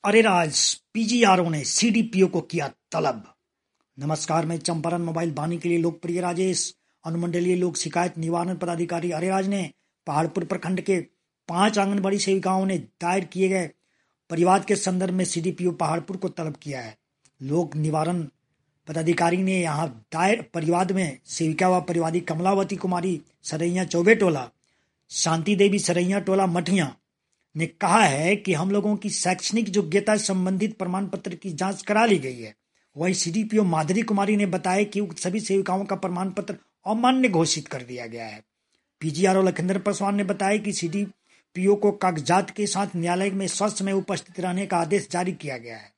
अरेराज पीजीआरओ ने सीडीपीओ को किया तलब। नमस्कार, मैं चंपारण मोबाइल वाणी के लिए लोकप्रिय राजेश। अनुमंडलीय लोक शिकायत निवारण पदाधिकारी अरेराज ने पहाड़पुर प्रखंड के 5 आंगनबाड़ी सेविकाओं ने दायर किए गए परिवाद के संदर्भ में सीडीपीओ पहाड़पुर को तलब किया है। लोक निवारण पदाधिकारी ने यहाँ दायर परिवाद में सेविका व परिवादी कमलावती कुमारी सरैया चौबे टोला, शांति देवी सरैया टोला मठिया ने कहा है कि हम लोगों की शैक्षणिक योग्यता संबंधित प्रमाण पत्र की जांच करा ली गई है। वहीं सीडीपीओ माधुरी कुमारी ने बताया कि उक्त सभी सेविकाओं का प्रमाण पत्र अमान्य घोषित कर दिया गया है। पीजीआरओ लखिंदर पासवान ने बताया कि सीडीपीओ को कागजात के साथ न्यायालय में ससमय उपस्थित रहने का आदेश जारी किया गया है।